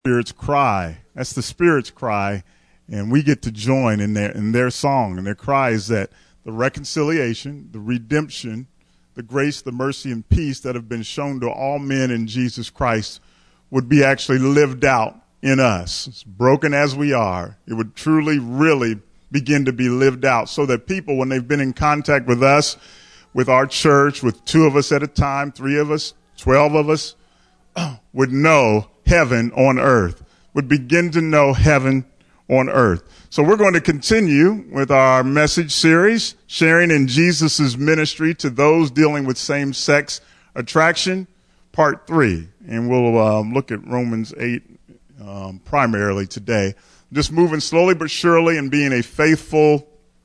Spirit's cry. That's the Spirit's cry, and we get to join in their song. And their cry is that the reconciliation, the redemption, the grace, the mercy, and peace that have been shown to all men in Jesus Christ would be actually lived out in us. As broken as we are, it would truly, really begin to be lived out so that people, when they've been in contact with us, with our church, with 2 of us at a time, 3 of us, 12 of us, would know heaven on earth, would begin to know heaven on earth. So we're going to continue with our message series, sharing in Jesus' ministry to those dealing with same-sex attraction, part 3. And we'll look at Romans 8 primarily today. Just moving slowly but surely and being a faithful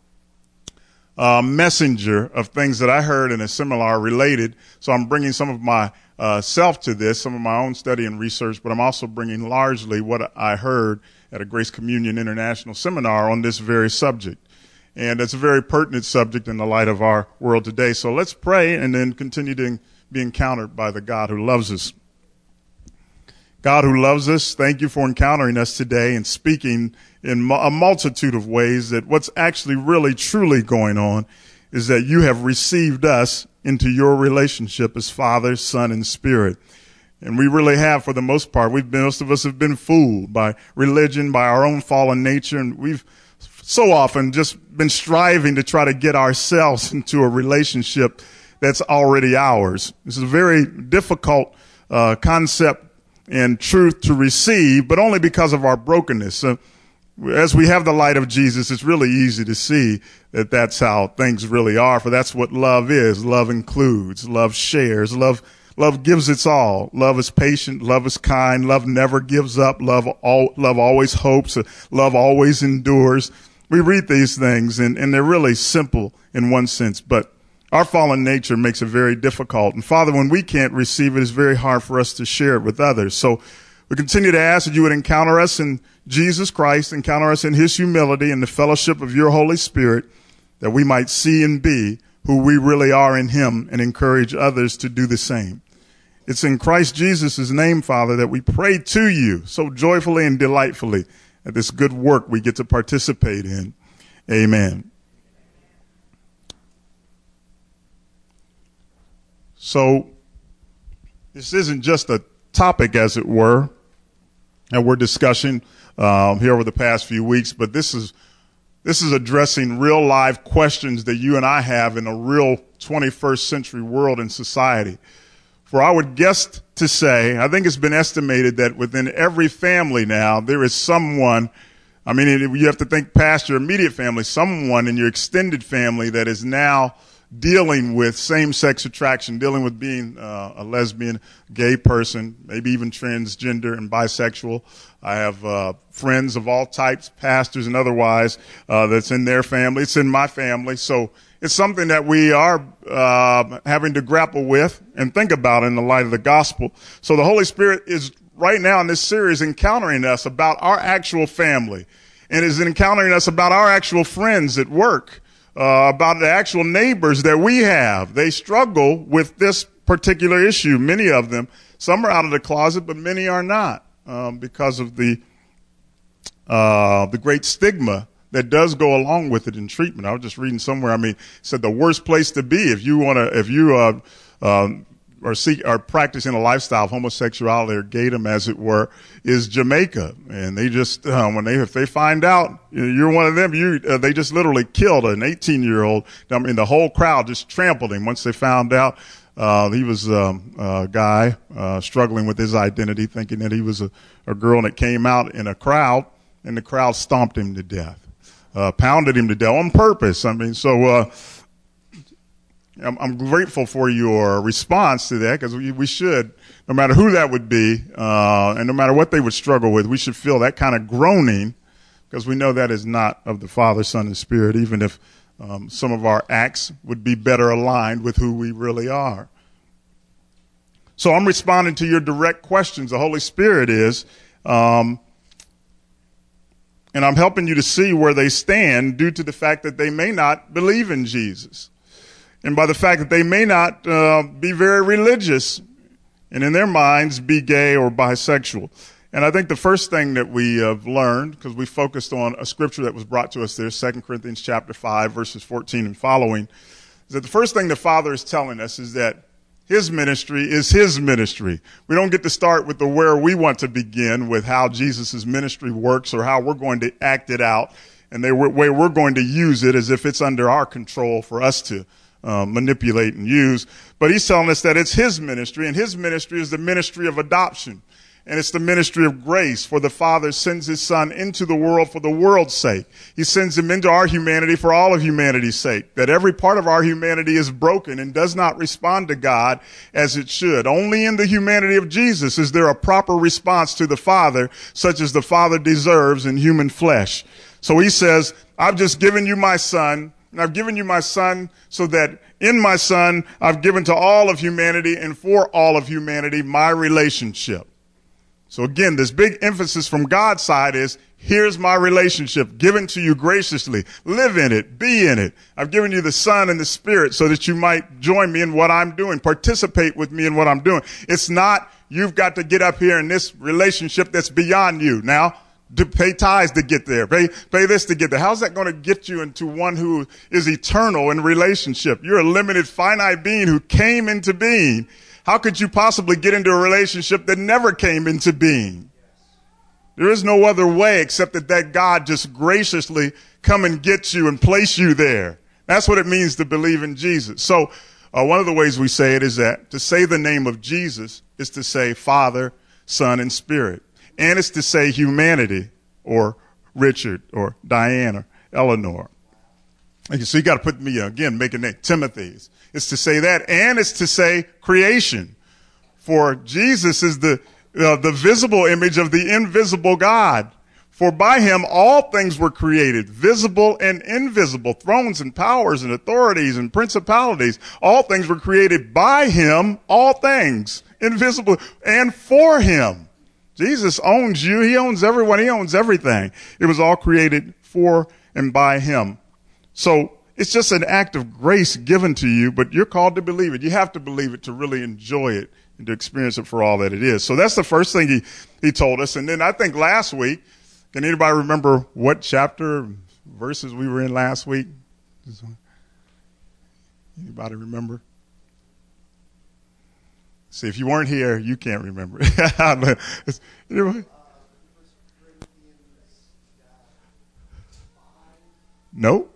messenger of things that I heard in a seminar related. So I'm bringing some of my self to this, some of my own study and research, but I'm also bringing largely what I heard at a Grace Communion International seminar on this very subject. And it's a very pertinent subject in the light of our world today. So let's pray and then continue to be encountered by the God who loves us. God who loves us, thank you for encountering us today and speaking in a multitude of ways that what's actually really truly going on is that you have received us into your relationship as Father, Son, and Spirit. And we really have, for the most part, most of us have been fooled by religion, by our own fallen nature, and we've so often just been striving to try to get ourselves into a relationship that's already ours. This is a very difficult concept and truth to receive, but only because of our brokenness. So as we have the light of Jesus, it's really easy to see that that's how things really are, for that's what love is. Love includes, love shares, love gives its all. Love is patient, love is kind, love never gives up, love always hopes, love always endures. We read these things, and they're really simple in one sense, but our fallen nature makes it very difficult. And Father, when we can't receive it, it's very hard for us to share it with others. So we continue to ask that you would encounter us in Jesus Christ, encounter us in his humility and the fellowship of your Holy Spirit, that we might see and be who we really are in him and encourage others to do the same. It's in Christ Jesus' name, Father, that we pray to you so joyfully and delightfully at this good work we get to participate in. Amen. So this isn't just a topic, as it were, that we're discussing here over the past few weeks, but this is addressing real live questions that you and I have in a real 21st century world and society. For I would guess to say, I think it's been estimated that within every family now, there is someone, I mean, you have to think past your immediate family, someone in your extended family that is now dealing with same-sex attraction, dealing with being a lesbian, gay person, maybe even transgender and bisexual. I have friends of all types, pastors and otherwise, that's in their family. It's in my family. So it's something that we are having to grapple with and think about in the light of the gospel. So the Holy Spirit is right now in this series encountering us about our actual family, and is encountering us about our actual friends at work, about the actual neighbors that we have. They struggle with this particular issue, many of them. Some are out of the closet, but many are not, because of the great stigma that does go along with it in treatment. I was just reading somewhere, it said the worst place to be if you are practicing a lifestyle of homosexuality or gaydom, as it were, is Jamaica. And they just, if they find out you're one of them, they just literally killed an 18-year-old. The whole crowd just trampled him once they found out he was a guy struggling with his identity, thinking that he was a girl, and it came out in a crowd, and the crowd stomped him to death, pounded him to death on purpose. I'm grateful for your response to that, because we should, no matter who that would be, and no matter what they would struggle with, we should feel that kind of groaning, because we know that is not of the Father, Son, and Spirit, even if some of our acts would be better aligned with who we really are. So I'm responding to your direct questions. The Holy Spirit is, and I'm helping you to see where they stand due to the fact that they may not believe in Jesus. And by the fact that they may not be very religious, and in their minds be gay or bisexual. And I think the first thing that we have learned, because we focused on a scripture that was brought to us there, 2 Corinthians chapter 5, verses 14 and following, is that the first thing the Father is telling us is that his ministry is his ministry. We don't get to start with the where we want to begin with how Jesus' ministry works or how we're going to act it out and the way we're going to use it as if it's under our control for us to manipulate and use. But he's telling us that it's his ministry, and his ministry is the ministry of adoption. And it's the ministry of grace, for the Father sends his Son into the world for the world's sake. He sends him into our humanity for all of humanity's sake, that every part of our humanity is broken and does not respond to God as it should. Only in the humanity of Jesus is there a proper response to the Father, such as the Father deserves in human flesh. So he says, I've just given you my Son, and I've given you my Son so that in my Son I've given to all of humanity and for all of humanity my relationship. So again, this big emphasis from God's side is, here's my relationship given to you graciously. Live in it. Be in it. I've given you the Son and the Spirit so that you might join me in what I'm doing. Participate with me in what I'm doing. It's not, you've got to get up here in this relationship that's beyond you. Now, to pay tithes to get there. Pay this to get there. How's that going to get you into one who is eternal in relationship? You're a limited, finite being who came into being. How could you possibly get into a relationship that never came into being? There is no other way except that God just graciously come and get you and place you there. That's what it means to believe in Jesus. So one of the ways we say it is that to say the name of Jesus is to say Father, Son, and Spirit. And it's to say humanity, or Richard, or Diane, or Eleanor. So you got to put me again, make a name, Timothy's. It's to say that, and it's to say creation. For Jesus is the visible image of the invisible God. For by him all things were created, visible and invisible, thrones and powers and authorities and principalities. All things were created by him, all things, invisible, and for him. Jesus owns you. He owns everyone. He owns everything. It was all created for and by him. So it's just an act of grace given to you, but you're called to believe it. You have to believe it to really enjoy it and to experience it for all that it is. So that's the first thing he told us. And then I think last week, can anybody remember what chapter, verses we were in last week? Anybody remember? See, if you weren't here, you can't remember. Nope.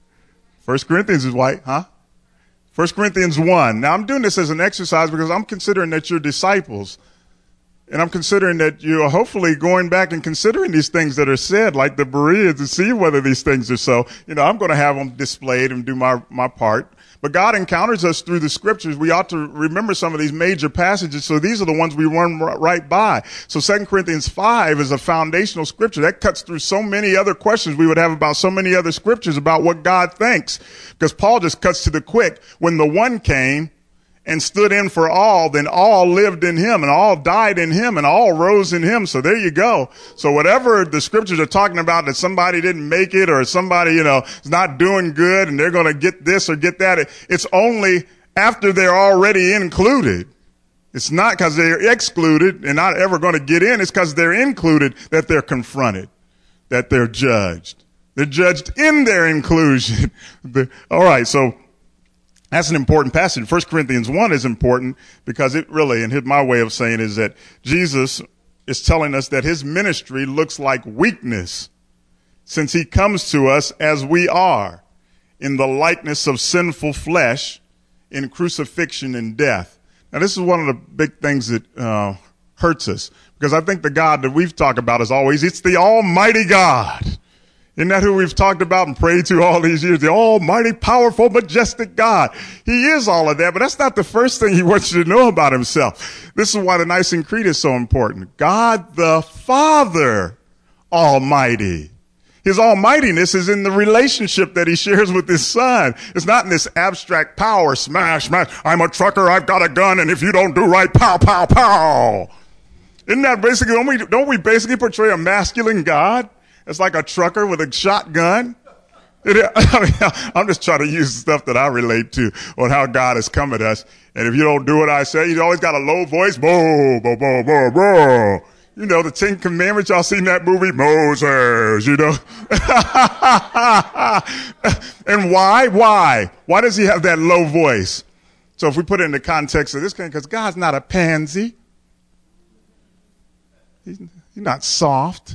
1 Corinthians is white, huh? 1 Corinthians 1. Now, I'm doing this as an exercise because I'm considering that you're disciples. And I'm considering that you're hopefully going back and considering these things that are said, like the Bereans, to see whether these things are so. I'm going to have them displayed and do my part. But God encounters us through the scriptures. We ought to remember some of these major passages. So these are the ones we run right by. So 2 Corinthians 5 is a foundational scripture that cuts through so many other questions we would have about so many other scriptures about what God thinks. Because Paul just cuts to the quick. When the one came and stood in for all, then all lived in him and all died in him and all rose in him. So there you go. So whatever the scriptures are talking about, that somebody didn't make it or somebody, is not doing good and they're going to get this or get that, it's only after they're already included. It's not because they're excluded and not ever going to get in. It's because they're included that they're confronted, that they're judged. They're judged in their inclusion. All right. So that's an important passage. 1 Corinthians 1 is important because it really, and my way of saying is that Jesus is telling us that his ministry looks like weakness since he comes to us as we are in the likeness of sinful flesh in crucifixion and death. Now, this is one of the big things that hurts us because I think the God that we've talked about is always, it's the Almighty God. Isn't that who we've talked about and prayed to all these years? The almighty, powerful, majestic God. He is all of that, but that's not the first thing he wants you to know about himself. This is why the Nicene Creed is so important. God the Father Almighty. His almightiness is in the relationship that he shares with his Son. It's not in this abstract power, smash, smash. I'm a trucker, I've got a gun, and if you don't do right, pow, pow, pow. Isn't that basically, don't we basically portray a masculine God? It's like a trucker with a shotgun. I'm just trying to use stuff that I relate to on how God has come at us. And if you don't do what I say, you always got a low voice. Bo, bo, bo, bo, bo. You know, the Ten Commandments, y'all seen that movie? Moses, you know. And why? Why does he have that low voice? So if we put it in the context of this, because God's not a pansy. He's not soft.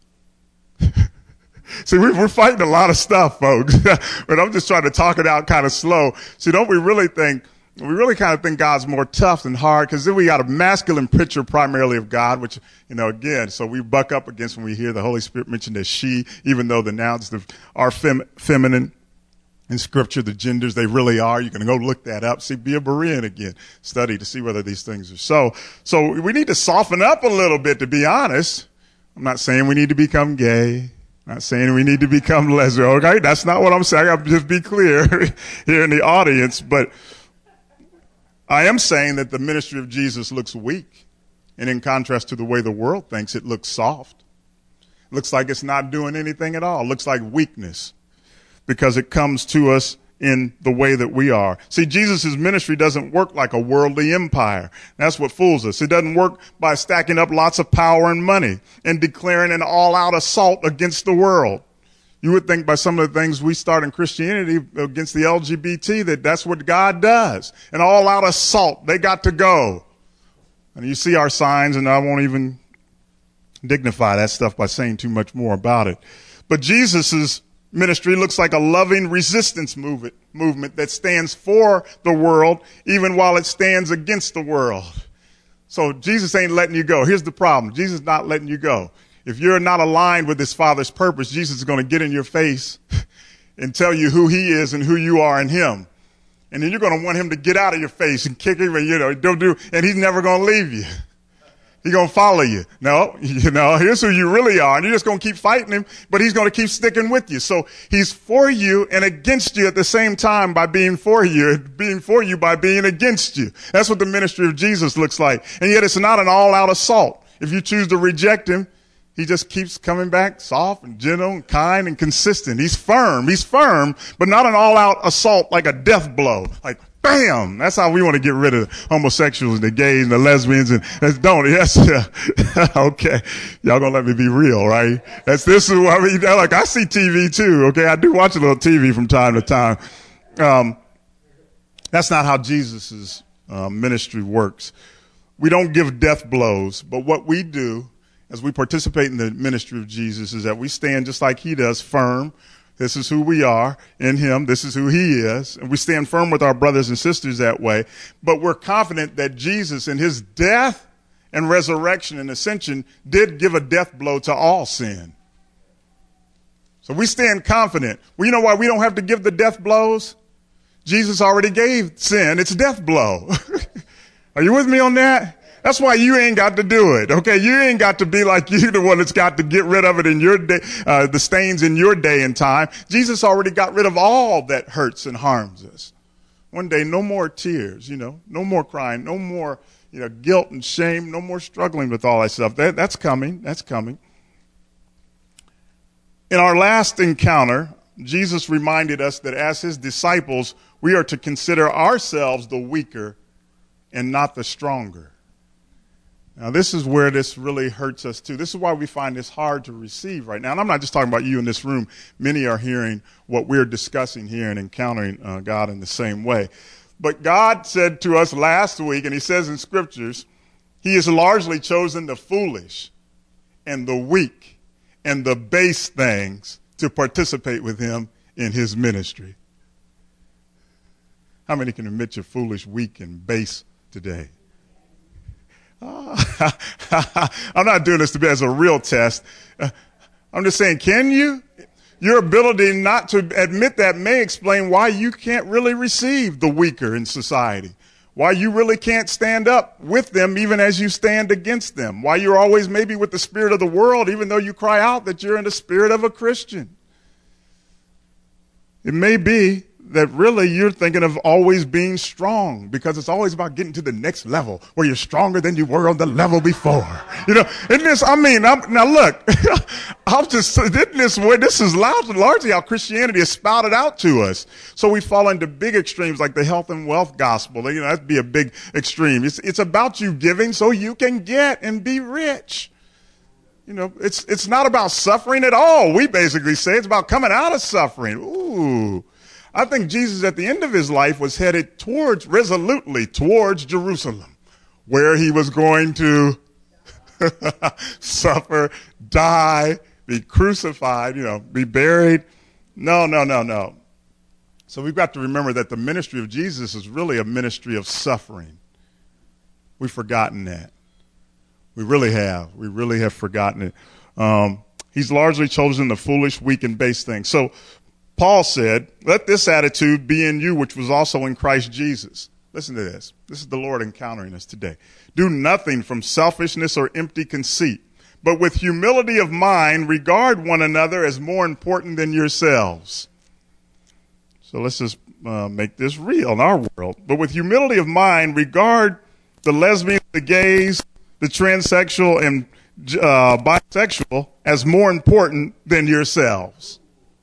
See, we're fighting a lot of stuff, folks. But I'm just trying to talk it out kind of slow. See, don't we really think, we really kind of think God's more tough than hard, because then we got a masculine picture primarily of God, which, you know, again, so we buck up against when we hear the Holy Spirit mentioned as she, even though the nouns are feminine. In Scripture, the genders, they really are. You can go look that up. See, be a Berean again. Study to see whether these things are so. So we need to soften up a little bit, to be honest. I'm not saying we need to become gay. I'm not saying we need to become lesbian. Okay, that's not what I'm saying. I'll just be clear here in the audience. But I am saying that the ministry of Jesus looks weak. And in contrast to the way the world thinks, it looks soft. It looks like it's not doing anything at all. It looks like weakness, because it comes to us in the way that we are. See, Jesus' ministry doesn't work like a worldly empire. That's what fools us. It doesn't work by stacking up lots of power and money and declaring an all-out assault against the world. You would think by some of the things we start in Christianity against the LGBT that's what God does. An all-out assault. They got to go. And you see our signs, and I won't even dignify that stuff by saying too much more about it. But Jesus' ministry looks like a loving resistance movement that stands for the world, even while it stands against the world. So Jesus ain't letting you go. Here's the problem. Jesus is not letting you go. If you're not aligned with his Father's purpose, Jesus is going to get in your face and tell you who he is and who you are in him. And then you're going to want him to get out of your face and kick him and, and he's never going to leave you. He's going to follow you. No, here's who you really are. And you're just going to keep fighting him, but he's going to keep sticking with you. So he's for you and against you at the same time by being for you, and being for you by being against you. That's what the ministry of Jesus looks like. And yet it's not an all-out assault. If you choose to reject him, he just keeps coming back soft and gentle and kind and consistent. He's firm, but not an all-out assault like a death blow. Like, bam! That's how we want to get rid of homosexuals and the gays and the lesbians and don't. Yes, okay. Y'all gonna let me be real, right? This is what I mean. Like, I see TV too. Okay, I do watch a little TV from time to time. That's not how Jesus' ministry works. We don't give death blows, but what we do as we participate in the ministry of Jesus is that we stand just like he does, firm. This is who we are in him. This is who he is. And we stand firm with our brothers and sisters that way. But we're confident that Jesus in his death and resurrection and ascension did give a death blow to all sin. So we stand confident. Well, you know why we don't have to give the death blows? Jesus already gave sin its death blow. Are you with me on that? That's why you ain't got to do it, okay? You ain't got to be like you, the one that's got to get rid of it in your day, the stains in your day and time. Jesus already got rid of all that hurts and harms us. One day, no more tears, no more crying, no more, guilt and shame, no more struggling with all that stuff. That's coming. That's coming. In our last encounter, Jesus reminded us that as his disciples, we are to consider ourselves the weaker and not the stronger. Now, this is where this really hurts us, too. This is why we find this hard to receive right now. And I'm not just talking about you in this room. Many are hearing what we're discussing here and encountering God in the same way. But God said to us last week, and he says in Scriptures, he has largely chosen the foolish and the weak and the base things to participate with him in his ministry. How many can admit you're foolish, weak, and base today? I'm not doing this to be as a real test. I'm just saying, can you? Your ability not to admit that may explain why you can't really receive the weaker in society, why you really can't stand up with them even as you stand against them, why you're always maybe with the spirit of the world even though you cry out that you're in the spirit of a Christian. It may be that really you're thinking of always being strong because it's always about getting to the next level where you're stronger than you were on the level before. Now look, I'm just, this is largely how Christianity is spouted out to us. So we fall into big extremes like the health and wealth gospel. That'd be a big extreme. It's about you giving so you can get and be rich. It's not about suffering at all. We basically say it's about coming out of suffering. Ooh. I think Jesus at the end of his life was headed resolutely towards Jerusalem, where he was going to suffer, die, be crucified, be buried. No. So we've got to remember that the ministry of Jesus is really a ministry of suffering. We've forgotten that. We really have. We really have forgotten it. He's largely chosen the foolish, weak, and base things. So Paul said, let this attitude be in you, which was also in Christ Jesus. Listen to this. This is the Lord encountering us today. Do nothing from selfishness or empty conceit, but with humility of mind, regard one another as more important than yourselves. So let's just make this real in our world. But with humility of mind, regard the lesbians, the gays, the transsexual, and bisexual as more important than yourselves.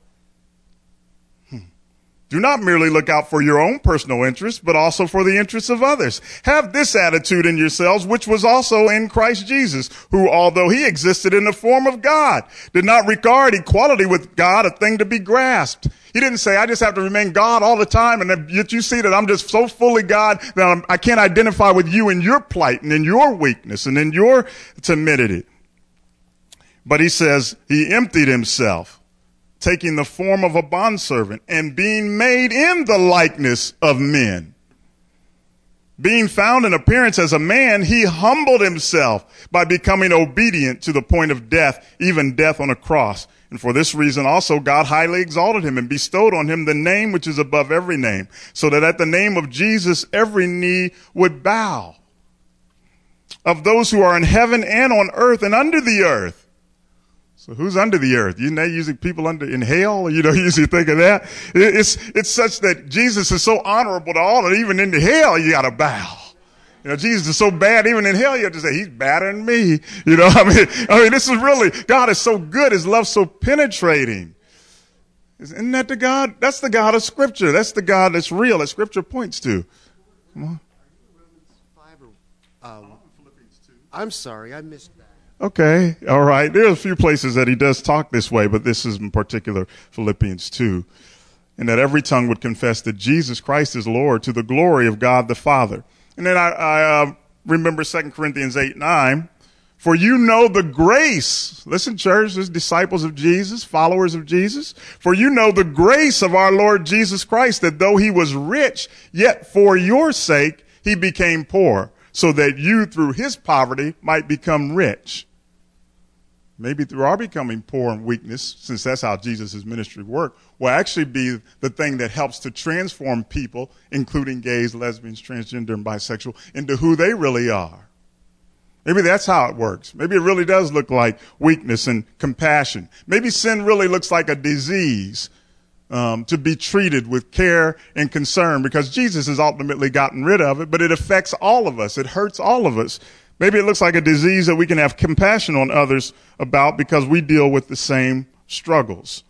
Do not merely look out for your own personal interests, but also for the interests of others. Have this attitude in yourselves, which was also in Christ Jesus, who, although he existed in the form of God, did not regard equality with God a thing to be grasped. He didn't say, I just have to remain God all the time, and yet you see that I'm just so fully God that I can't identify with you in your plight and in your weakness and in your timidity. But he says he emptied himself, taking the form of a bondservant and being made in the likeness of men. Being found in appearance as a man, he humbled himself by becoming obedient to the point of death, even death on a cross. And for this reason also God highly exalted him and bestowed on him the name which is above every name, so that at the name of Jesus every knee would bow, of those who are in heaven and on earth and under the earth. So who's under the earth? They usually people in hell. You usually think of that. It's such that Jesus is so honorable to all that even in the hell you got to bow. Jesus is so bad, even in hell you have to say, he's badder than me. I mean, this is really, God is so good. His love's so penetrating. Isn't that the God? That's the God of Scripture. That's the God that's real, that Scripture points to. Come on. Philippians 2. I'm sorry, I missed that. Okay, all right. There's a few places that he does talk this way, but this is in particular Philippians 2. And that every tongue would confess that Jesus Christ is Lord to the glory of God the Father. And then I remember 2 Corinthians 8:9. For you know the grace, listen church, as disciples of Jesus, followers of Jesus. For you know the grace of our Lord Jesus Christ, that though he was rich, yet for your sake he became poor, so that you through his poverty might become rich. Maybe through our becoming poor and weakness, since that's how Jesus' ministry worked, will actually be the thing that helps to transform people, including gays, lesbians, transgender, and bisexual, into who they really are. Maybe that's how it works. Maybe it really does look like weakness and compassion. Maybe sin really looks like a disease to be treated with care and concern, because Jesus has ultimately gotten rid of it, but it affects all of us. It hurts all of us. Maybe it looks like a disease that we can have compassion on others about because we deal with the same struggles.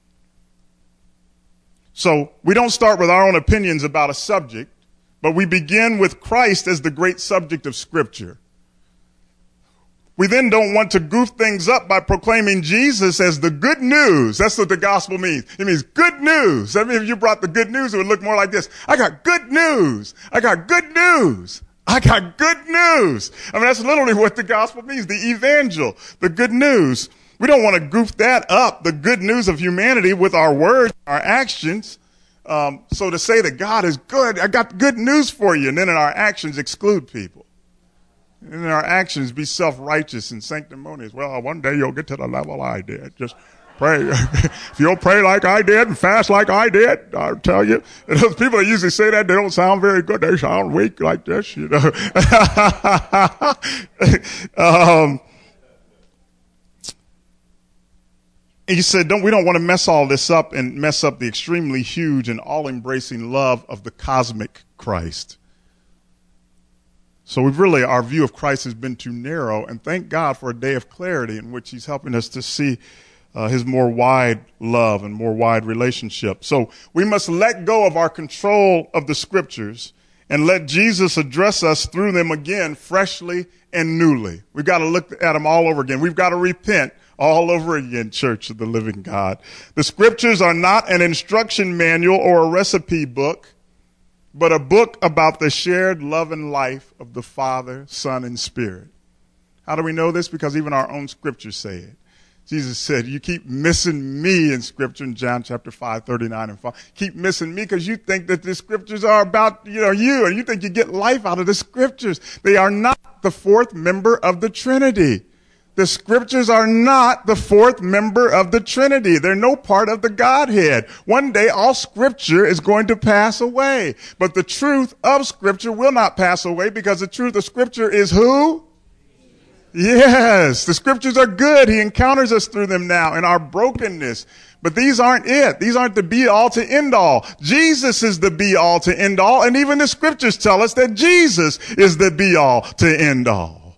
So we don't start with our own opinions about a subject, but we begin with Christ as the great subject of Scripture. We then don't want to goof things up by proclaiming Jesus as the good news. That's what the gospel means. It means good news. I mean, if you brought the good news, it would look more like this. I got good news. I got good news. I got good news. I mean, that's literally what the gospel means, the evangel, the good news. We don't want to goof that up, the good news of humanity, with our words, our actions. So to say that God is good, I got good news for you, and then in our actions exclude people. And in our actions be self-righteous and sanctimonious. Well, one day you'll get to the level I did. Just pray. If you'll pray like I did and fast like I did, I'll tell you. And those people that usually say that, they don't sound very good. They sound weak like this, And he said, we don't want to mess all this up and mess up the extremely huge and all-embracing love of the cosmic Christ. So our view of Christ has been too narrow, and thank God for a day of clarity in which he's helping us to see his more wide love and more wide relationship. So we must let go of our control of the Scriptures and let Jesus address us through them again, freshly and newly. We've got to look at them all over again. We've got to repent all over again, Church of the Living God. The scriptures are not an instruction manual or a recipe book, but a book about the shared love and life of the Father, Son, and Spirit. How do we know this? Because even our own scriptures say it. Jesus said, you keep missing me in scripture in John chapter 5, 39 and 5. Keep missing me because you think that the scriptures are about, you, and you think you get life out of the scriptures. They are not the fourth member of the Trinity. The scriptures are not the fourth member of the Trinity. They're no part of the Godhead. One day all scripture is going to pass away. But the truth of scripture will not pass away because the truth of scripture is who? Yes, the scriptures are good. He encounters us through them now in our brokenness. But these aren't it. These aren't the be all to end all. Jesus is the be all to end all. And even the scriptures tell us that Jesus is the be all to end all.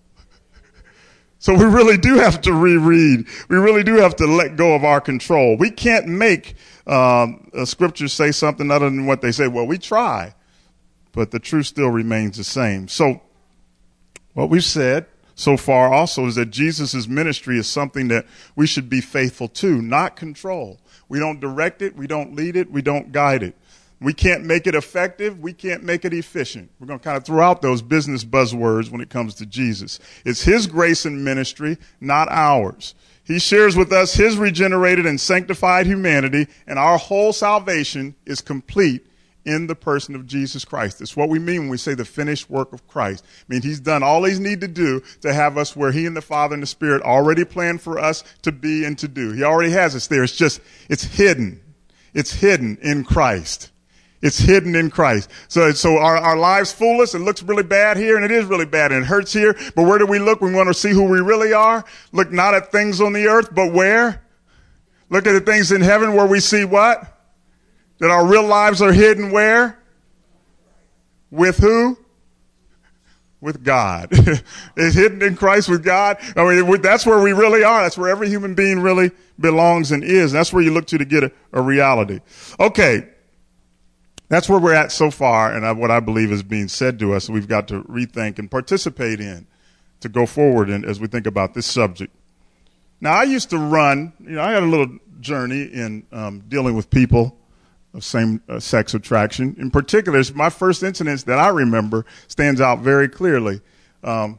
So we really do have to reread. We really do have to let go of our control. We can't make scriptures say something other than what they say. Well, we try, but the truth still remains the same. So what we've said so far also is that Jesus' ministry is something that we should be faithful to, not control. We don't direct it. We don't lead it. We don't guide it. We can't make it effective. We can't make it efficient. We're going to kind of throw out those business buzzwords when it comes to Jesus. It's his grace and ministry, not ours. He shares with us his regenerated and sanctified humanity, and our whole salvation is complete in the person of Jesus Christ. It's what we mean when we say the finished work of Christ. I mean, he's done all he's need to do to have us where he and the Father and the Spirit already planned for us to be and to do. He already has us there. It's hidden. It's hidden in Christ. It's hidden in Christ. So our lives fool us. It looks really bad here, and it is really bad, and it hurts here. But where do we look? We want to see who we really are. Look not at things on the earth, but where? Look at the things in heaven where we see what? That our real lives are hidden where? With who? With God. It's hidden in Christ with God. I mean, that's where we really are. That's where every human being really belongs and is. That's where you look to get a reality. Okay. That's where we're at so far, and what I believe is being said to us, we've got to rethink and participate in to go forward as we think about this subject. Now, I used to run, I had a little journey in dealing with people of same-sex attraction. In particular, my first incident that I remember stands out very clearly. I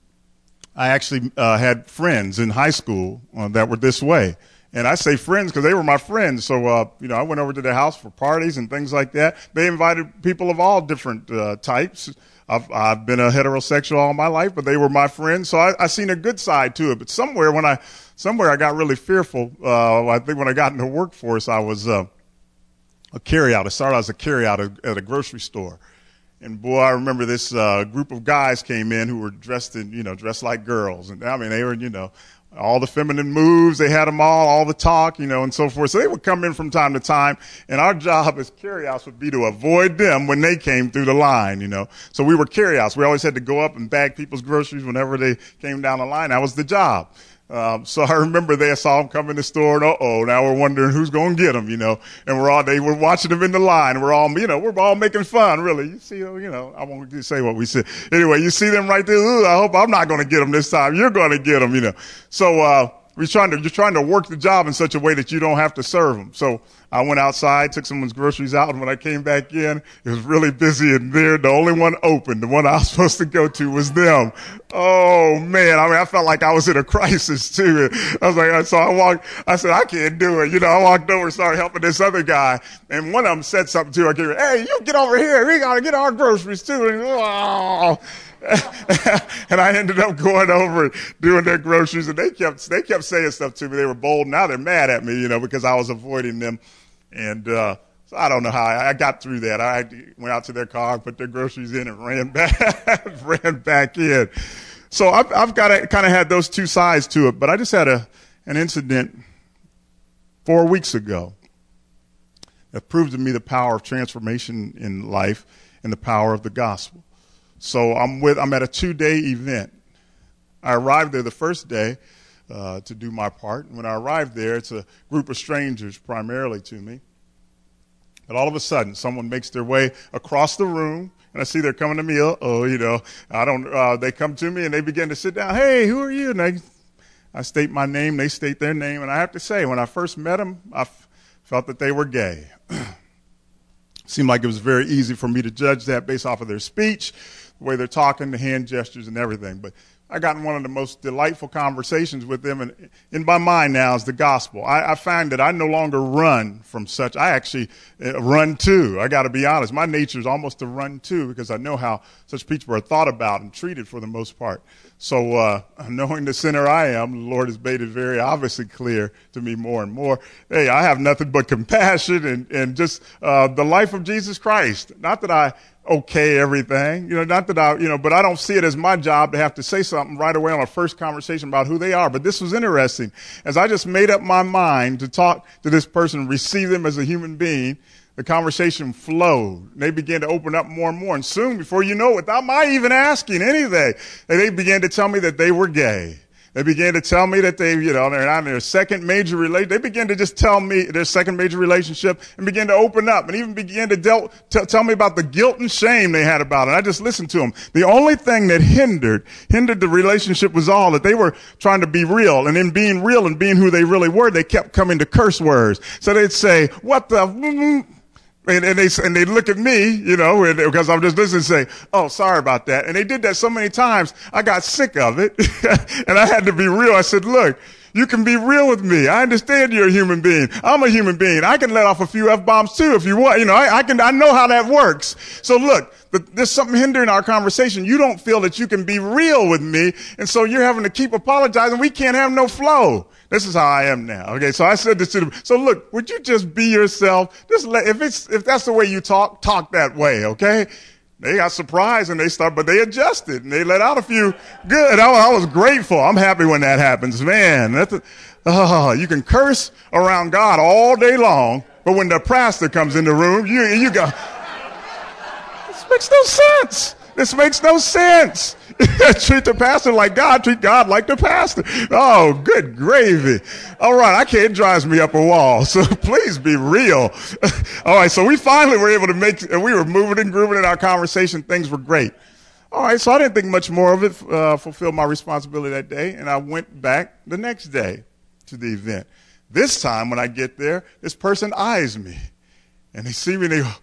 actually had friends in high school that were this way. And I say friends because they were my friends. So, I went over to their house for parties and things like that. They invited people of all different types. I've been a heterosexual all my life, but they were my friends. So I seen a good side to it. But somewhere I got really fearful. I think when I got in the workforce, I was a carryout. I started as a carryout at a grocery store. And boy, I remember this group of guys came in who were dressed like girls. And I mean, they were, all the feminine moves, they had them all the talk, and so forth. So they would come in from time to time, and our job as carryouts would be to avoid them when they came through the line, So we were carryouts. We always had to go up and bag people's groceries whenever they came down the line. That was the job. So I remember they saw them come in the store, and now we're wondering who's going to get them, and they were watching them in the line. We're all making fun, really. You see, I won't say what we said. Anyway, you see them right there. Ooh, I hope I'm not going to get them this time. You're going to get them, So, you're trying to work the job in such a way that you don't have to serve them. So I went outside, took someone's groceries out, and when I came back in, it was really busy in there. The only one open, the one I was supposed to go to, was them. Oh man, I felt like I was in a crisis too. I said, I can't do it. I walked over and started helping this other guy, and one of them said something to her. Hey, you get over here. We gotta get our groceries too. And, and I ended up going over and doing their groceries, and they kept saying stuff to me. They were bold. Now they're mad at me, because I was avoiding them. And so I don't know how I got through that. I went out to their car, put their groceries in, and ran back in. So I've got to kind of had those two sides to it. But I just had an incident 4 weeks ago that proved to me the power of transformation in life and the power of the gospel. So I'm at a 2-day event. I arrived there the first day to do my part. When I arrived there, it's a group of strangers primarily to me. And all of a sudden, someone makes their way across the room, and I see they're coming to me. They come to me and they begin to sit down. Hey, who are you? And I state my name, they state their name, and I have to say, when I first met them, I felt that they were gay. Seemed like it was very easy for me to judge that based off of their speech, the way they're talking, the hand gestures, and everything. But I got in one of the most delightful conversations with them, and in my mind now is the gospel. I find that I no longer run from such. I actually run to. I got to be honest. My nature is almost to run to, because I know how such people are thought about and treated for the most part. So knowing the sinner I am, the Lord has made it very obviously clear to me more and more. Hey, I have nothing but compassion and just the life of Jesus Christ. Not that I okay everything, not that but I don't see it as my job to have to say something right away on a first conversation about who they are. But this was interesting. As I just made up my mind to talk to this person, receive them as a human being, the conversation flowed. They began to open up more and more. And soon, before you know it, without my even asking anything, they began to tell me that they were gay. They began to tell me that they're on their second major relationship. They began to just tell me their second major relationship and began to open up and even began to tell me about the guilt and shame they had about it. I just listened to them. The only thing that hindered the relationship was all that they were trying to be real. And in being real and being who they really were, they kept coming to curse words. So they'd say, what the... And they look at me, because I'm just listening and say, oh, sorry about that. And they did that so many times, I got sick of it. And I had to be real. I said, look, you can be real with me. I understand you're a human being. I'm a human being. I can let off a few F-bombs too if you want. I know how that works. So look, there's something hindering our conversation. You don't feel that you can be real with me. And so you're having to keep apologizing. We can't have no flow. This is how I am now. Okay, so I said this to them. So look, would you just be yourself? If that's the way you talk that way, okay? They got surprised and but they adjusted and they let out a few good. I was grateful. I'm happy when that happens. Man, you can curse around God all day long, but when the pastor comes in the room, you go, this makes no sense. This makes no sense. Treat the pastor like God, treat God like the pastor. Oh, good gravy. All right, it drives me up a wall, so please be real. All right, so we finally were able to we were moving and grooving in our conversation. Things were great. All right, so I didn't think much more of it, fulfilled my responsibility that day, and I went back the next day to the event. This time when I get there, this person eyes me, and they see me and they go,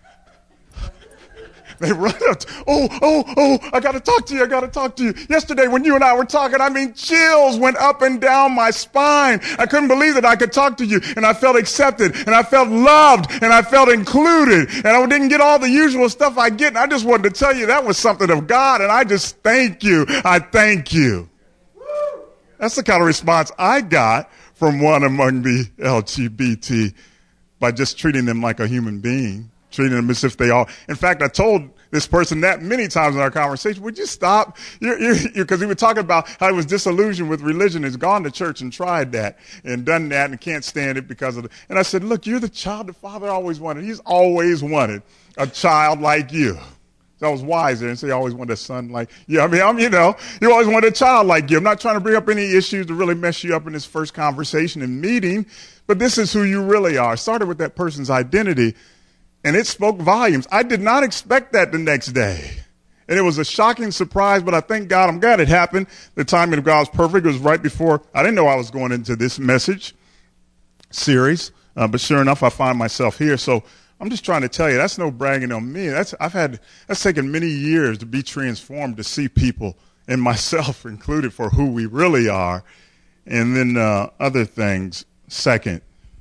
they run up. I got to talk to you. Yesterday when you and I were talking, chills went up and down my spine. I couldn't believe that I could talk to you. And I felt accepted. And I felt loved. And I felt included. And I didn't get all the usual stuff I get. And I just wanted to tell you that was something of God. And I just thank you. I thank you. That's the kind of response I got from one among the LGBT by just treating them like a human being. Treating them as if they are. In fact, I told this person that many times in our conversation. Would you stop? Because he was talking about how he was disillusioned with religion. He's gone to church and tried that and done that and can't stand it because of it. And I said, look, you're the child the Father always wanted. He's always wanted a child like you. So I was wiser and say, he always wanted a son like you. You always wanted a child like you. I'm not trying to bring up any issues to really mess you up in this first conversation and meeting, but this is who you really are. Started with that person's identity. And it spoke volumes. I did not expect that the next day. And it was a shocking surprise, but I thank God. I'm glad it happened. The timing of God was perfect. It was right before. I didn't know I was going into this message series. But sure enough, I find myself here. So I'm just trying to tell you, that's no bragging on me. That's taken many years to be transformed, to see people, and myself included, for who we really are. And then other things second.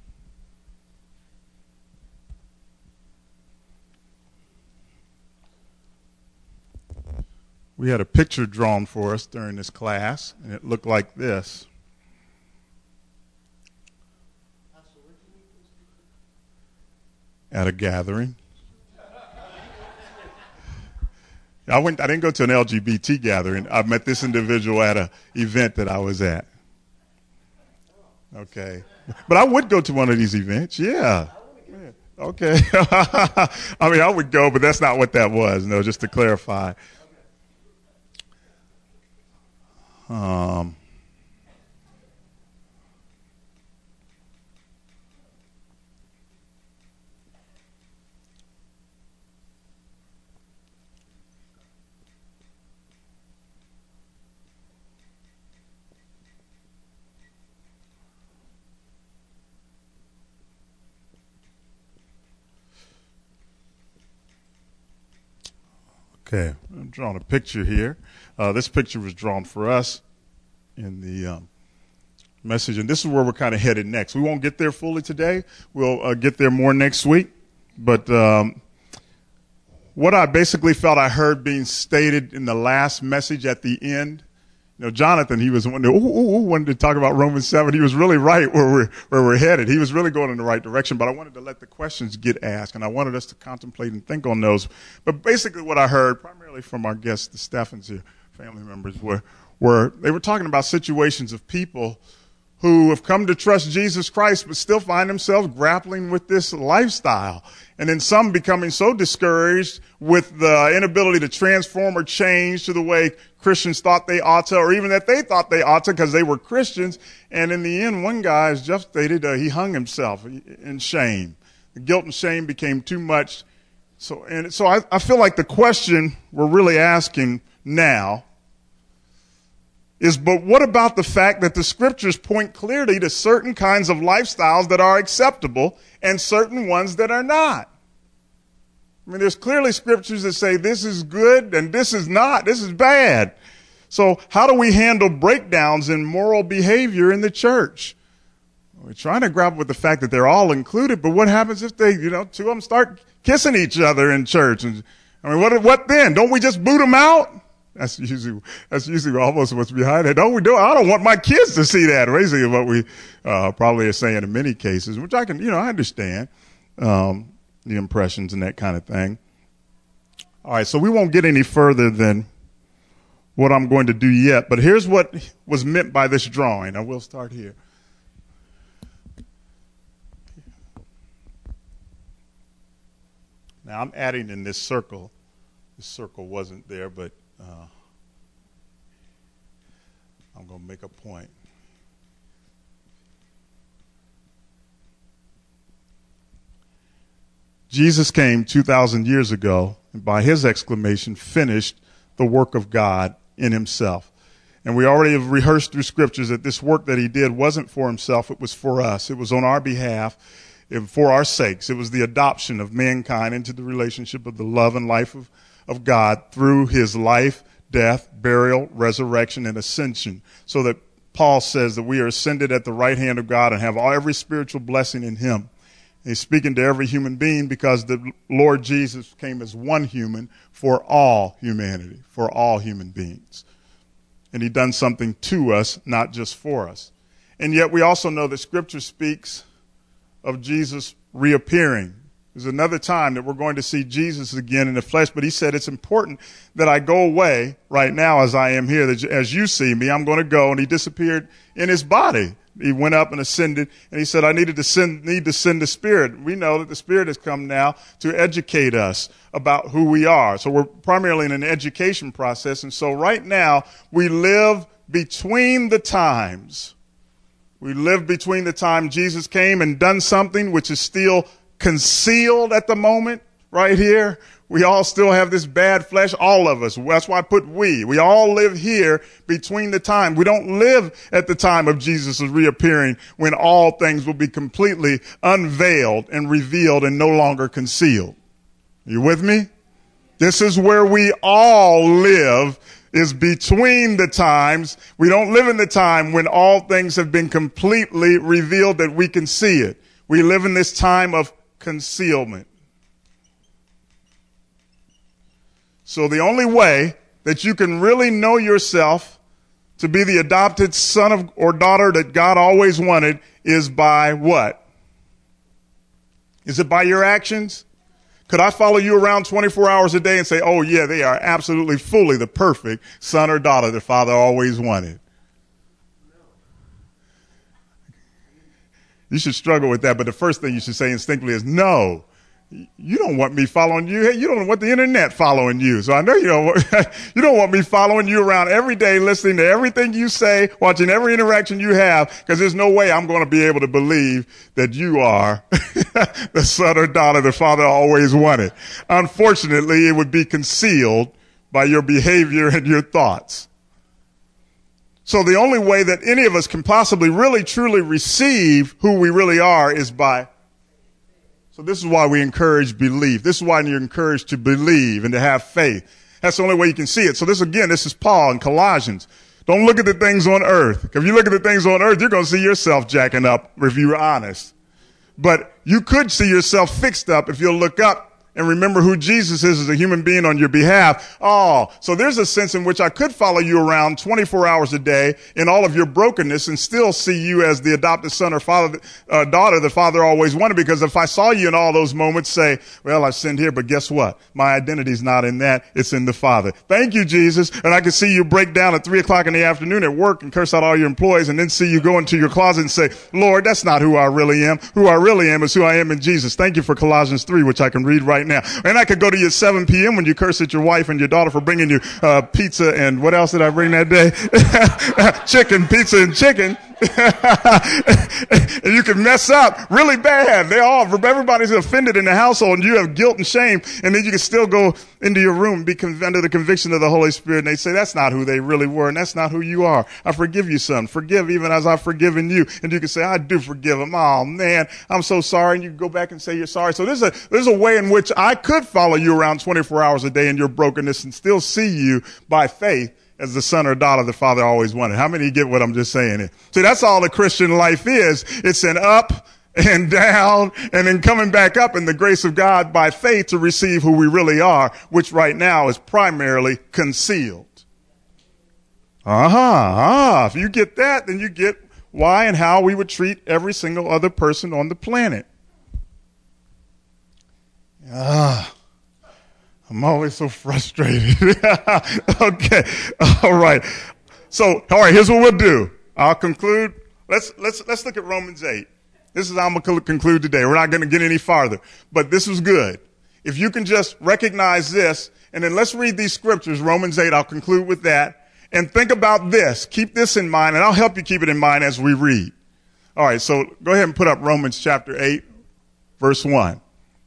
We had a picture drawn for us during this class, and it looked like this. At a gathering. I didn't go to an LGBT gathering. I met this individual at an event that I was at. Okay. But I would go to one of these events, yeah. Okay. I would go, but that's not what that was. No, just to clarify. Okay, I'm drawing a picture here. This picture was drawn for us in the message, and this is where we're kind of headed next. We won't get there fully today. We'll get there more next week. But what I basically felt I heard being stated in the last message at the end, Jonathan, he was wanted to talk about Romans 7. He was really right where we're headed. He was really going in the right direction, but I wanted to let the questions get asked, and I wanted us to contemplate and think on those. But basically what I heard, primarily from our guests, the Steffens here, family members, were they were talking about situations of people who have come to trust Jesus Christ but still find themselves grappling with this lifestyle. And then some becoming so discouraged with the inability to transform or change to the way Christians thought they ought to, or even that they thought they ought to because they were Christians. And in the end, one guy, as Jeff stated, he hung himself in shame. The guilt and shame became too much. So I feel like the question we're really asking now is, but what about the fact that the scriptures point clearly to certain kinds of lifestyles that are acceptable and certain ones that are not? I mean, there's clearly scriptures that say this is good and this is not, this is bad. So how do we handle breakdowns in moral behavior in the church? We're trying to grapple with the fact that they're all included, but what happens if they, two of them start kissing each other in church? And I mean, what then? Don't we just boot them out? That's usually almost what's behind it. I don't want my kids to see that. Basically, what we probably are saying in many cases, which I can, I understand the impressions and that kind of thing. All right, so we won't get any further than what I'm going to do yet. But here's what was meant by this drawing. I will start here. Now I'm adding in this circle. This circle wasn't there, but I'm going to make a point. Jesus came 2,000 years ago, and by his exclamation, finished the work of God in himself. And we already have rehearsed through scriptures that this work that he did wasn't for himself, it was for us. It was on our behalf, and for our sakes. It was the adoption of mankind into the relationship of the love and life of God through his life, death, burial, resurrection, and ascension. So that Paul says that we are ascended at the right hand of God and have every spiritual blessing in him. And he's speaking to every human being because the Lord Jesus came as one human for all humanity, for all human beings. And he done something to us, not just for us. And yet we also know that Scripture speaks of Jesus reappearing. There's another time that we're going to see Jesus again in the flesh, but he said it's important that I go away right now as I am here. That as you see me, I'm going to go. And he disappeared in his body. He went up and ascended, and he said, I need to send the Spirit. We know that the Spirit has come now to educate us about who we are. So we're primarily in an education process. And so right now, we live between the times. We live between the time Jesus came and done something which is still concealed at the moment, right here. We all still have this bad flesh, all of us. That's why I put we. We all live here between the time. We don't live at the time of Jesus' reappearing when all things will be completely unveiled and revealed and no longer concealed. You with me? This is where we all live, is between the times. We don't live in the time when all things have been completely revealed that we can see it. We live in this time of concealment. So the only way that you can really know yourself to be the adopted son of or daughter that God always wanted is by what? Is it by your actions? Could I follow you around 24 hours a day and say, oh yeah, they are absolutely fully the perfect son or daughter that Father always wanted? You should struggle with that, but the first thing you should say instinctively is no. You don't want me following you. You don't want the internet following you. So I know you don't want me following you around every day, listening to everything you say, watching every interaction you have, because there's no way I'm going to be able to believe that you are the son or daughter the Father always wanted. Unfortunately, it would be concealed by your behavior and your thoughts. So the only way that any of us can possibly really truly receive who we really are is by. So this is why we encourage belief. This is why you're encouraged to believe and to have faith. That's the only way you can see it. So this is Paul in Colossians. Don't look at the things on earth. If you look at the things on earth, you're going to see yourself jacking up if you're honest. But you could see yourself fixed up if you'll look up and remember who Jesus is as a human being on your behalf. Oh, so there's a sense in which I could follow you around 24 hours a day in all of your brokenness and still see you as the adopted son or father, daughter the Father always wanted. Because if I saw you in all those moments, say, well, I sinned here, but guess what? My identity's not in that. It's in the Father. Thank you, Jesus. And I could see you break down at 3 o'clock in the afternoon at work and curse out all your employees and then see you go into your closet and say, Lord, that's not who I really am. Who I really am is who I am in Jesus. Thank you for Colossians 3, which I can read right now. And I could go to you at 7 p.m. when you curse at your wife and your daughter for bringing you pizza and what else did I bring that day? Chicken, pizza and chicken. And you can mess up really bad. Everybody's offended in the household and you have guilt and shame. And then you can still go into your room and be under the conviction of the Holy Spirit. And they say, that's not who they really were. And that's not who you are. I forgive you, son. Forgive even as I've forgiven you. And you can say, I do forgive him. Oh man, I'm so sorry. And you can go back and say you're sorry. So there's a way in which I could follow you around 24 hours a day in your brokenness and still see you by faith as the son or daughter the Father always wanted. How many get what I'm just saying here? See, that's all the Christian life is. It's an up and down and then coming back up in the grace of God by faith to receive who we really are, which right now is primarily concealed. If you get that, then you get why and how we would treat every single other person on the planet. I'm always so frustrated. Okay. All right. So, all right, here's what we'll do. I'll conclude. Let's look at Romans 8. This is how I'm going to conclude today. We're not going to get any farther, but this was good. If you can just recognize this, and then let's read these scriptures, Romans 8, I'll conclude with that, and think about this. Keep this in mind, and I'll help you keep it in mind as we read. All right, so go ahead and put up Romans chapter 8, verse 1.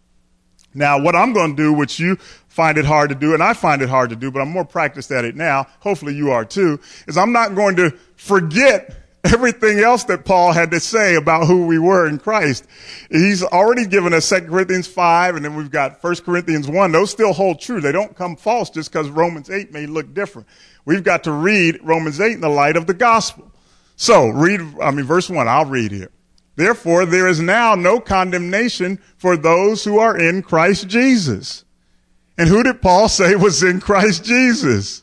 Now, what I'm going to do, which you find it hard to do, and I find it hard to do, but I'm more practiced at it now, hopefully you are too, is I'm not going to forget everything else that Paul had to say about who we were in Christ. He's already given us 2 Corinthians 5, and then we've got 1 Corinthians 1. Those still hold true. They don't come false just because Romans 8 may look different. We've got to read Romans 8 in the light of the gospel. So, verse 1, I'll read here. Therefore, there is now no condemnation for those who are in Christ Jesus. And who did Paul say was in Christ Jesus?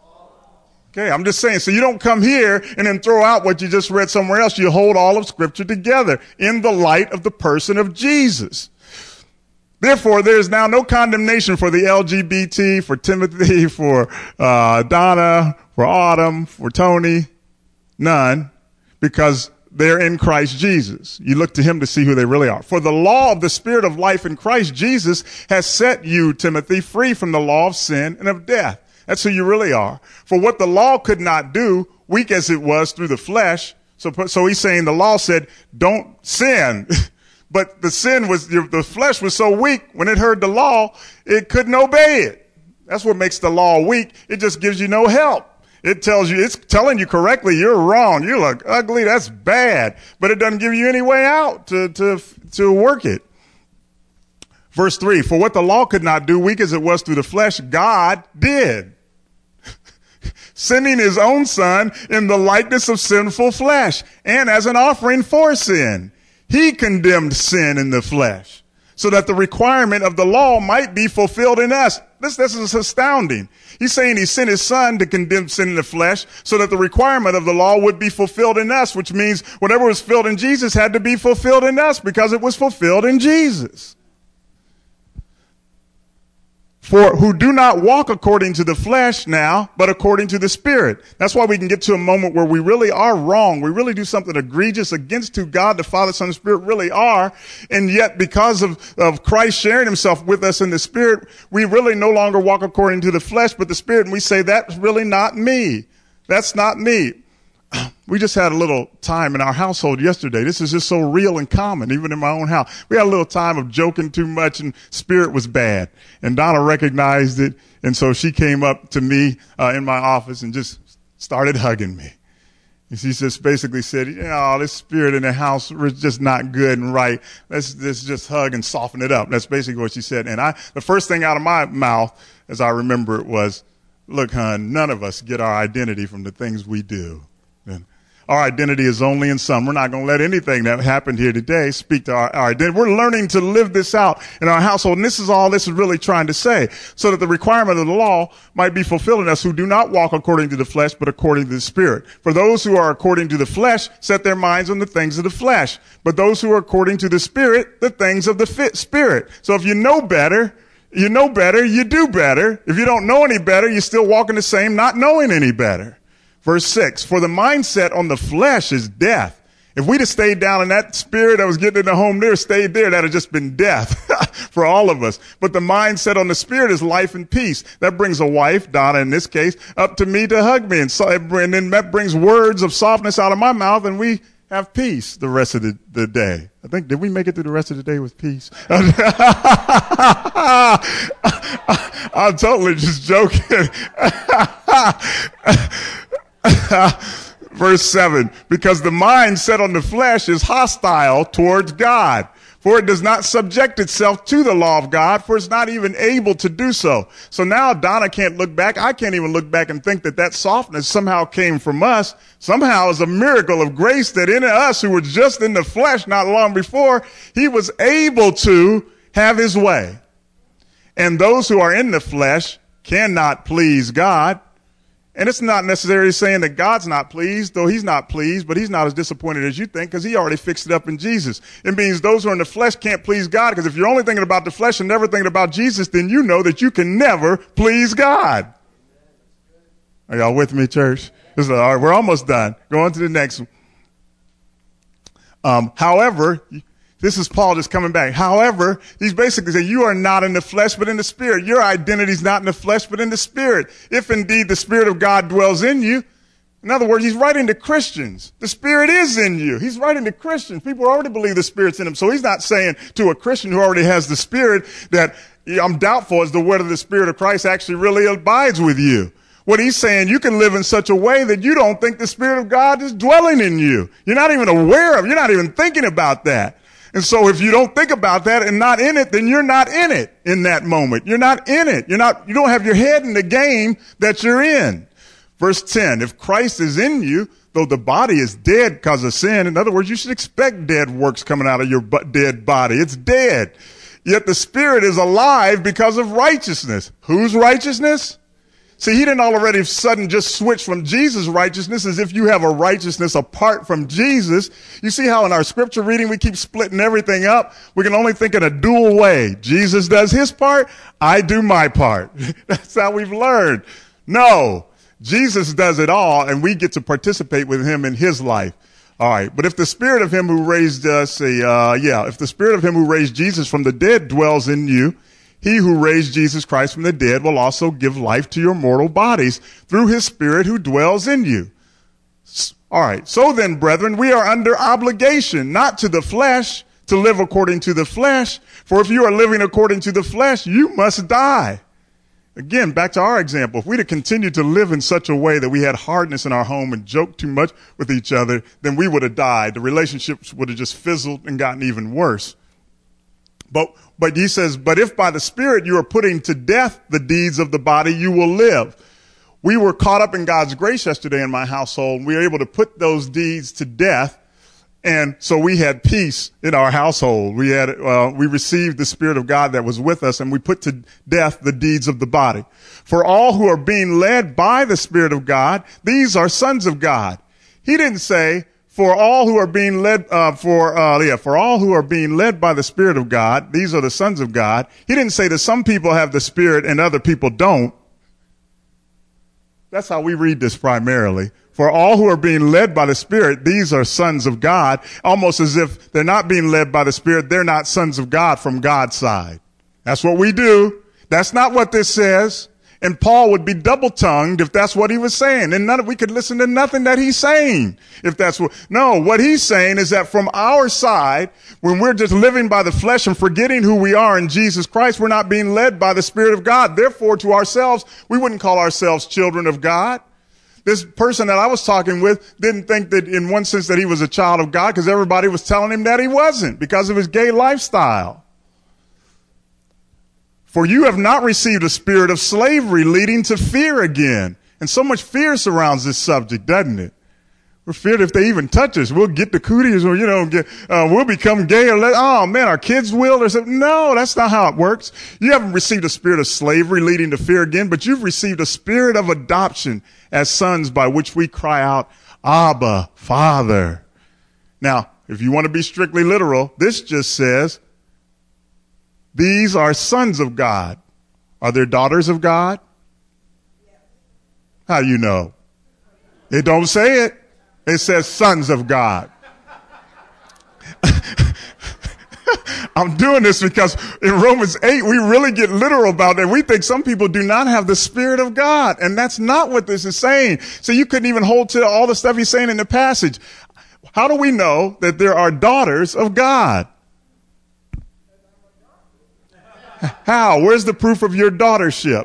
Okay, I'm just saying, so you don't come here and then throw out what you just read somewhere else. You hold all of Scripture together in the light of the person of Jesus. Therefore, there is now no condemnation for the LGBT, for Timothy, for Donna, for Autumn, for Tony. None, because they're in Christ Jesus. You look to him to see who they really are. For the law of the Spirit of life in Christ Jesus has set you, Timothy, free from the law of sin and of death. That's who you really are. For what the law could not do, weak as it was through the flesh. So he's saying the law said, don't sin. But the flesh was so weak, when it heard the law, it couldn't obey it. That's what makes the law weak. It just gives you no help. It's telling you correctly, you're wrong, you look ugly, that's bad. But it doesn't give you any way out to work it. Verse 3, for what the law could not do, weak as it was through the flesh, God did. Sending his own son in the likeness of sinful flesh, and as an offering for sin. He condemned sin in the flesh, so that the requirement of the law might be fulfilled in us. This is astounding. He's saying he sent his son to condemn sin in the flesh so that the requirement of the law would be fulfilled in us, which means whatever was fulfilled in Jesus had to be fulfilled in us because it was fulfilled in Jesus. For who do not walk according to the flesh now, but according to the Spirit. That's why we can get to a moment where we really are wrong. We really do something egregious against who God, the Father, Son, and Spirit really are. And yet because of Christ sharing himself with us in the Spirit, we really no longer walk according to the flesh, but the Spirit. And we say, that's really not me. That's not me. We just had a little time in our household yesterday. This is just so real and common, even in my own house. We had a little time of joking too much and Spirit was bad. And Donna recognized it. And so she came up to me in my office and just started hugging me. He just basically said, this spirit in the house was just not good and right. Let's just hug and soften it up. That's basically what she said. And the first thing out of my mouth, as I remember it, was, look, hon, none of us get our identity from the things we do. And our identity is only in some. We're not going to let anything that happened here today speak to our identity. We're learning to live this out in our household. And this is all this is really trying to say. So that the requirement of the law might be fulfilled in us who do not walk according to the flesh, but according to the Spirit. For those who are according to the flesh set their minds on the things of the flesh. But those who are according to the Spirit, the things of the Spirit. So if you know better, you do better. If you don't know any better, you're still walking the same, not knowing any better. Verse 6, for the mindset on the flesh is death. If we'd have stayed down in that spirit that was getting in the home there, stayed there, that would have just been death for all of us. But the mindset on the spirit is life and peace. That brings a wife, Donna in this case, up to me to hug me. And then that brings words of softness out of my mouth, and we have peace the rest of the day. I think, did we make it through the rest of the day with peace? I'm totally just joking. Verse 7, because the mind set on the flesh is hostile towards God, for it does not subject itself to the law of God, for it's not even able to do so. So now Donna can't look back. I can't even look back and think that softness somehow came from us. Somehow it's a miracle of grace that in us who were just in the flesh not long before, he was able to have his way. And those who are in the flesh cannot please God. And it's not necessarily saying that God's not pleased, though he's not pleased, but he's not as disappointed as you think because he already fixed it up in Jesus. It means those who are in the flesh can't please God, because if you're only thinking about the flesh and never thinking about Jesus, then you know that you can never please God. Are y'all with me, church? All right, we're almost done. Go on to the next one. However, this is Paul just coming back. However, he's basically saying you are not in the flesh, but in the Spirit. Your identity is not in the flesh, but in the Spirit. If indeed the Spirit of God dwells in you. In other words, he's writing to Christians. The Spirit is in you. He's writing to Christians. People already believe the Spirit's in them. So he's not saying to a Christian who already has the Spirit that I'm doubtful as to whether the Spirit of Christ actually really abides with you. What he's saying, you can live in such a way that you don't think the Spirit of God is dwelling in you. You're not even aware of it. You're not even thinking about that. And so if you don't think about that and not in it, then you're not in it in that moment. You're not in it. You don't have your head in the game that you're in. Verse 10, if Christ is in you, though the body is dead because of sin, in other words, you should expect dead works coming out of your dead body. It's dead. Yet the Spirit is alive because of righteousness. Whose righteousness? See, he didn't already sudden just switch from Jesus' righteousness as if you have a righteousness apart from Jesus. You see how in our scripture reading we keep splitting everything up? We can only think in a dual way. Jesus does his part, I do my part. That's how we've learned. No, Jesus does it all, and we get to participate with him in his life. All right, but if the Spirit of him who raised if the Spirit of him who raised Jesus from the dead dwells in you, he who raised Jesus Christ from the dead will also give life to your mortal bodies through his Spirit who dwells in you. All right. So then, brethren, we are under obligation, not to the flesh, to live according to the flesh. For if you are living according to the flesh, you must die. Again, back to our example. If we'd have continued to live in such a way that we had hardness in our home and joked too much with each other, then we would have died. The relationships would have just fizzled and gotten even worse. But he says, but if by the Spirit you are putting to death the deeds of the body, you will live. We were caught up in God's grace yesterday in my household, and we were able to put those deeds to death. And so we had peace in our household. We received the Spirit of God that was with us, and we put to death the deeds of the body. For all who are being led by the Spirit of God, these are sons of God. He didn't say, for all who are being led, for all who are being led by the Spirit of God, these are the sons of God. He didn't say that some people have the Spirit and other people don't. That's how we read this primarily. For all who are being led by the Spirit, these are sons of God, almost as if they're not being led by the Spirit, they're not sons of God from God's side. That's what we do. That's not what this says. And Paul would be double-tongued if that's what he was saying. And we could listen to nothing that he's saying. What he's saying is that from our side, when we're just living by the flesh and forgetting who we are in Jesus Christ, we're not being led by the Spirit of God. Therefore, to ourselves, we wouldn't call ourselves children of God. This person that I was talking with didn't think that in one sense that he was a child of God because everybody was telling him that he wasn't because of his gay lifestyle. For you have not received a spirit of slavery leading to fear again. And so much fear surrounds this subject, doesn't it? We're feared if they even touch us, we'll get the cooties or, we'll become gay or our kids will or something. No, that's not how it works. You haven't received a spirit of slavery leading to fear again, but you've received a spirit of adoption as sons by which we cry out, Abba, Father. Now, if you want to be strictly literal, this just says, these are sons of God. Are there daughters of God? How do you know? It don't say it. It says sons of God. I'm doing this because in Romans 8, we really get literal about that. We think some people do not have the Spirit of God, and that's not what this is saying. So you couldn't even hold to all the stuff he's saying in the passage. How do we know that there are daughters of God? How? Where's the proof of your daughtership?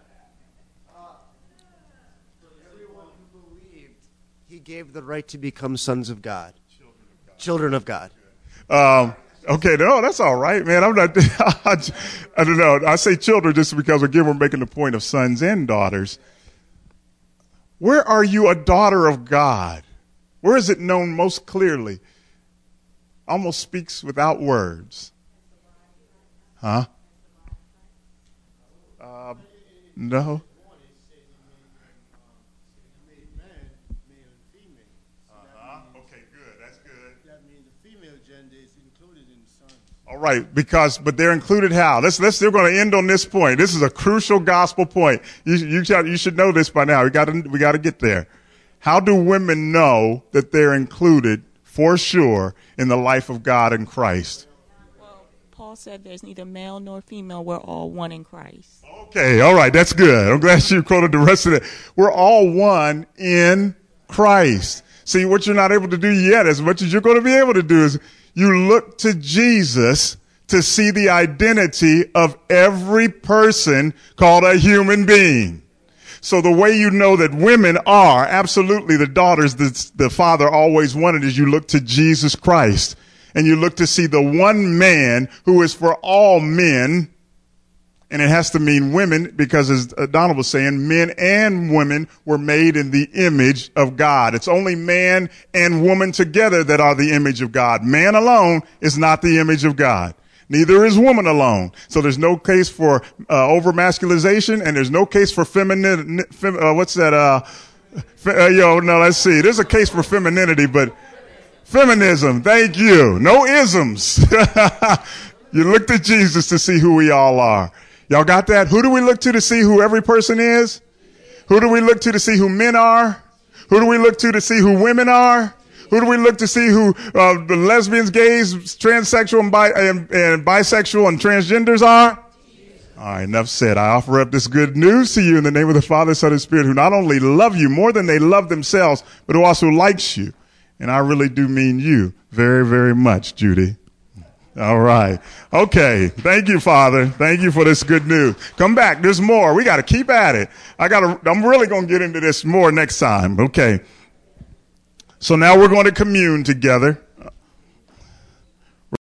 Gave the right to become sons of God. Children of God. Okay, no, that's all right, man. I'm not, I don't know. I say children just because, again, we're making the point of sons and daughters. Where are you a daughter of God? Where is it known most clearly? Almost speaks without words. Huh? No. All right, but they're included how? They're going to end on this point. This is a crucial gospel point. You should know this by now. We got to get there. How do women know that they're included for sure in the life of God in Christ? Well, Paul said there's neither male nor female. We're all one in Christ. Okay, all right, that's good. I'm glad you quoted the rest of it. We're all one in Christ. See, what you're not able to do yet, as much as you're going to be able to do, is you look to Jesus to see the identity of every person called a human being. So the way you know that women are absolutely the daughters that the Father always wanted is you look to Jesus Christ. And you look to see the one man who is for all men. And it has to mean women because, as Donald was saying, men and women were made in the image of God. It's only man and woman together that are the image of God. Man alone is not the image of God. Neither is woman alone. So there's no case for over-masculization, and there's no case for femininity. Let's see. There's a case for femininity, but feminism, thank you. No isms. You look to Jesus to see who we all are. Y'all got that? Who do we look to see who every person is? Who do we look to see who men are? Who do we look to see who women are? Who do we look to see who the lesbians, gays, transsexual, and bisexual and transgenders are? All right, enough said. I offer up this good news to you in the name of the Father, Son, and Spirit, who not only love you more than they love themselves, but who also likes you. And I really do mean you very, very much, Judy. All right. Okay. Thank you, Father. Thank you for this good news. Come back. There's more. We got to keep at it. I'm really going to get into this more next time. Okay. So now we're going to commune together.